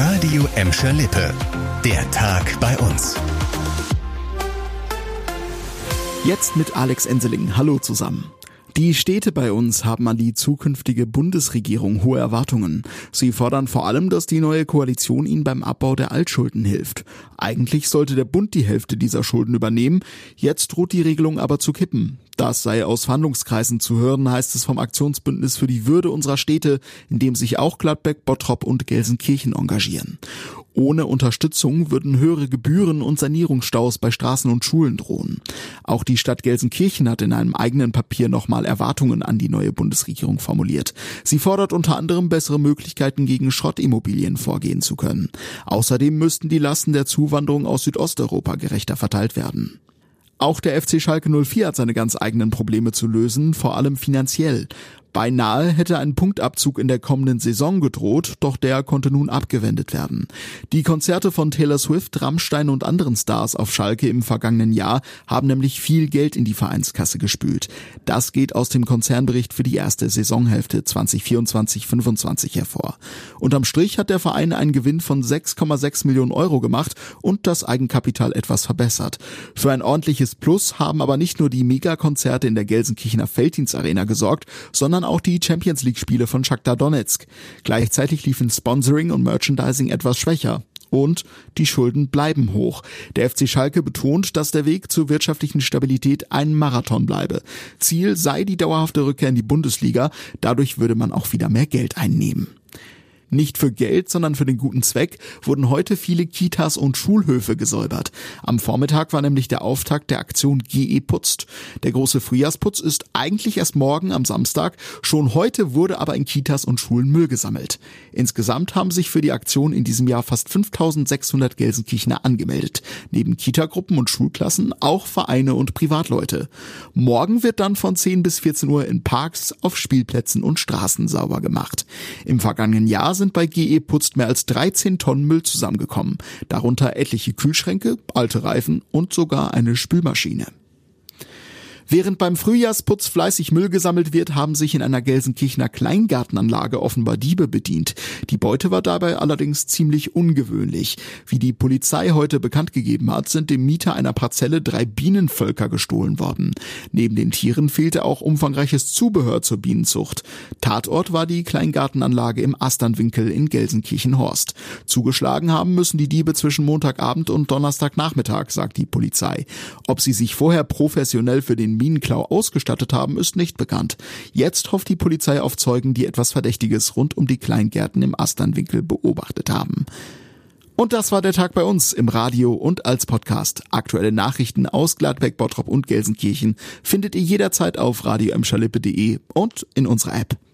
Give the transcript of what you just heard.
Radio Emscher-Lippe. Der Tag bei uns. Jetzt mit Alex Enseling. Hallo zusammen. Die Städte bei uns haben an die zukünftige Bundesregierung hohe Erwartungen. Sie fordern vor allem, dass die neue Koalition ihnen beim Abbau der Altschulden hilft. Eigentlich sollte der Bund die Hälfte dieser Schulden übernehmen. Jetzt droht die Regelung aber zu kippen. Das sei aus Verhandlungskreisen zu hören, heißt es vom Aktionsbündnis für die Würde unserer Städte, in dem sich auch Gladbeck, Bottrop und Gelsenkirchen engagieren. Ohne Unterstützung würden höhere Gebühren und Sanierungsstaus bei Straßen und Schulen drohen. Auch die Stadt Gelsenkirchen hat in einem eigenen Papier nochmal Erwartungen an die neue Bundesregierung formuliert. Sie fordert unter anderem bessere Möglichkeiten, gegen Schrottimmobilien vorgehen zu können. Außerdem müssten die Lasten der Zuwanderung aus Südosteuropa gerechter verteilt werden. Auch der FC Schalke 04 hat seine ganz eigenen Probleme zu lösen, vor allem finanziell. Beinahe hätte ein Punktabzug in der kommenden Saison gedroht, doch der konnte nun abgewendet werden. Die Konzerte von Taylor Swift, Rammstein und anderen Stars auf Schalke im vergangenen Jahr haben nämlich viel Geld in die Vereinskasse gespült. Das geht aus dem Konzernbericht für die erste Saisonhälfte 2024/25 hervor. Unterm Strich hat der Verein einen Gewinn von 6,6 Millionen Euro gemacht und das Eigenkapital etwas verbessert. Für ein ordentliches Plus haben aber nicht nur die Megakonzerte in der Gelsenkirchener Felddienstarena gesorgt, sondern auch die Champions-League-Spiele von Shakhtar Donetsk. Gleichzeitig liefen Sponsoring und Merchandising etwas schwächer. Und die Schulden bleiben hoch. Der FC Schalke betont, dass der Weg zur wirtschaftlichen Stabilität ein Marathon bleibe. Ziel sei die dauerhafte Rückkehr in die Bundesliga. Dadurch würde man auch wieder mehr Geld einnehmen. Nicht für Geld, sondern für den guten Zweck wurden heute viele Kitas und Schulhöfe gesäubert. Am Vormittag war nämlich der Auftakt der Aktion GE Putzt. Der große Frühjahrsputz ist eigentlich erst morgen am Samstag. Schon heute wurde aber in Kitas und Schulen Müll gesammelt. Insgesamt haben sich für die Aktion in diesem Jahr fast 5.600 Gelsenkirchener angemeldet. Neben Kitagruppen und Schulklassen auch Vereine und Privatleute. Morgen wird dann von 10 bis 14 Uhr in Parks, auf Spielplätzen und Straßen sauber gemacht. Im vergangenen Jahr sind bei GE Putzt mehr als 13 Tonnen Müll zusammengekommen. Darunter etliche Kühlschränke, alte Reifen und sogar eine Spülmaschine. Während beim Frühjahrsputz fleißig Müll gesammelt wird, haben sich in einer Gelsenkirchener Kleingartenanlage offenbar Diebe bedient. Die Beute war dabei allerdings ziemlich ungewöhnlich. Wie die Polizei heute bekannt gegeben hat, sind dem Mieter einer Parzelle 3 Bienenvölker gestohlen worden. Neben den Tieren fehlte auch umfangreiches Zubehör zur Bienenzucht. Tatort war die Kleingartenanlage im Asternwinkel in Gelsenkirchen-Horst. Zugeschlagen haben müssen die Diebe zwischen Montagabend und Donnerstagnachmittag, sagt die Polizei. Ob sie sich vorher professionell für den Bienenklau ausgestattet haben, ist nicht bekannt. Jetzt hofft die Polizei auf Zeugen, die etwas Verdächtiges rund um die Kleingärten im Asternwinkel beobachtet haben. Und das war der Tag bei uns im Radio und als Podcast. Aktuelle Nachrichten aus Gladbeck, Bottrop und Gelsenkirchen findet ihr jederzeit auf radioemscherlippe.de und in unserer App.